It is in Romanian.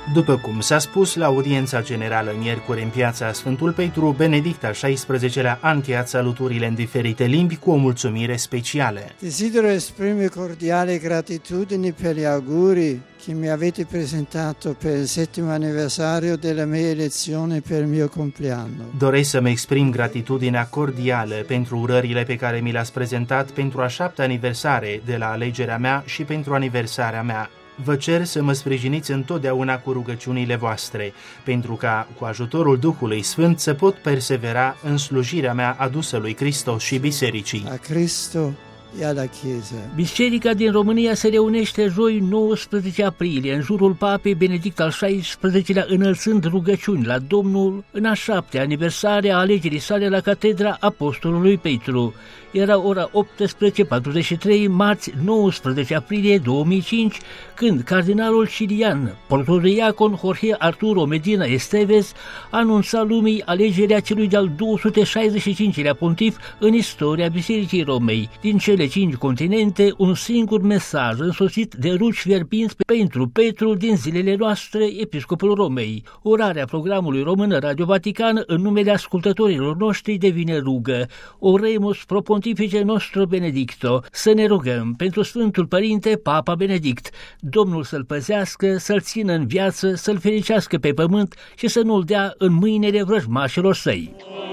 După cum s-a spus la audiența generală miercuri în Piața Sfântul Petru, Benedict al XVI-lea a încheiat saluturile în diferite limbi cu o mulțumire specială. Desidero esprimere cordiale gratitudine per gli auguri che mi avete presentato per il 7° anniversario della mia elezione per il mio compleanno. Doresc să-mi exprim gratitudinea cordială pentru urările pe care mi le-ați prezentat pentru a 7-a aniversare de la alegerea mea și pentru aniversarea mea. Vă cer să mă sprijiniți întotdeauna cu rugăciunile voastre, pentru ca, cu ajutorul Duhului Sfânt, să pot persevera în slujirea mea adusă lui Hristos și Bisericii. A Cristo e alla Chiesa. Biserica din România se reunește joi 19 aprilie în jurul Papei Benedict al XVI-lea, înălțând rugăciuni la Domnul în a 7-a aniversare a alegerii sale la Catedra Apostolului Petru. Era ora 18:43, marți 19 aprilie 2005, când cardinalul chilian, protodiacon Jorge Arturo Medina Esteves, anunța lumii alegerea celui de-al 265-lea pontif în istoria Bisericii Romei. Din cele 5 continente, un singur mesaj însoțit de ruci fierbinți pentru Petru din zilele noastre, episcopul Romei. Orarea programului român Radio Vatican în numele ascultătorilor noștri devine rugă. Oremus pro Pontifice nostru Benedicto, să ne rugăm pentru Sfântul Părinte Papa Benedict, Domnul să-l păzească, să-l țină în viață, să-l fericească pe pământ și să nu-l dea în mâinile vrăjmașilor săi.